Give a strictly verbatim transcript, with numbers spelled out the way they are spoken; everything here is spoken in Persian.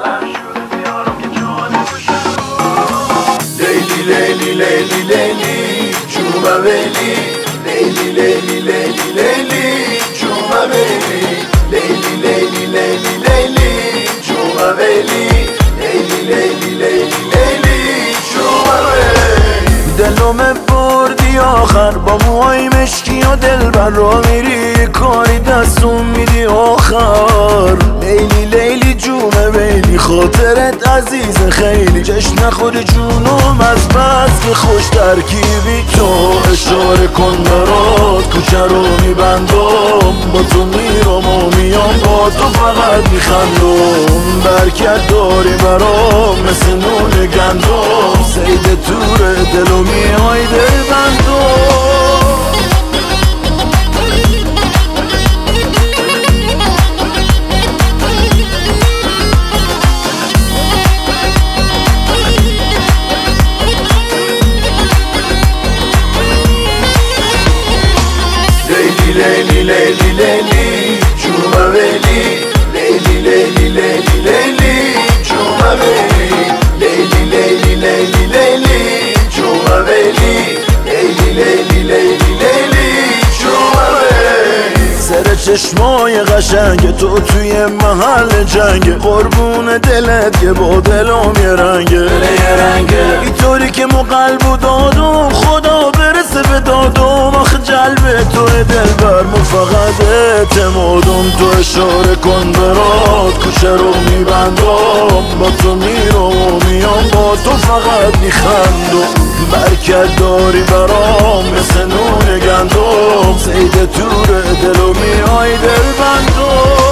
لیلی لیلی لیلی لیلی جوما ویلی، لیلی لیلی لیلی لیلی جوما ویلی، لیلی لیلی لیلی لیلی جوما ویلی، لیلی لیلی لیلی لیلی جوما ویلی. دلم بردی آخر با موهای مشکی و دل بر را میری کاری دستون میدی آخر. لیلی لیلی جومه ویلی خاطرت عزیز خیلی، جشن خود جونم از بس که خوش ترکیبی. تو اشاره کن برات کوچه رو میبندم، با تو میرم و میام با تو فقط میخندم. برکت داری برام مثل نون گندم، سید تور دلو میای دل بندم. لیلی لیلی لیلی جوما ویلی، لیلی لیلی لیلی لیلی جوما ویلی، لیلی لیلی لیلی لیلی جوما ویلی، لیلی لیلی لیلی لیلی جوما ویلی. سر چشمای قشنگ تو توی محل جنگ، قربون دلت که با دلم یه رنگه رنگه، اینطوری که مو قلب و دادم خدا برسه به دادم. آخه جلب تو دلبر مو فقط اعتمادم. تو اشاره کن برات کوچه رو میبندم، با تو میرم و میام با تو فقط میخندم. برکت داری برام مثل نون گندم، سید تور دلو میای دل بندم.